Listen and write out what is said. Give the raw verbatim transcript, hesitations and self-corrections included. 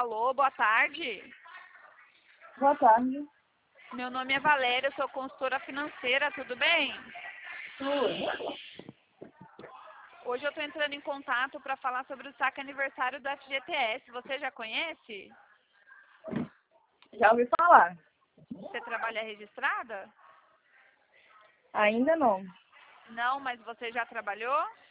Alô, boa tarde. Boa tarde. Meu nome é Valéria, eu sou consultora financeira, tudo bem? Tudo. Hoje eu estou entrando em contato para falar sobre o saque aniversário do F G T S. Você já conhece? Já ouvi falar. Você trabalha registrada? Ainda não. Não, mas você já trabalhou?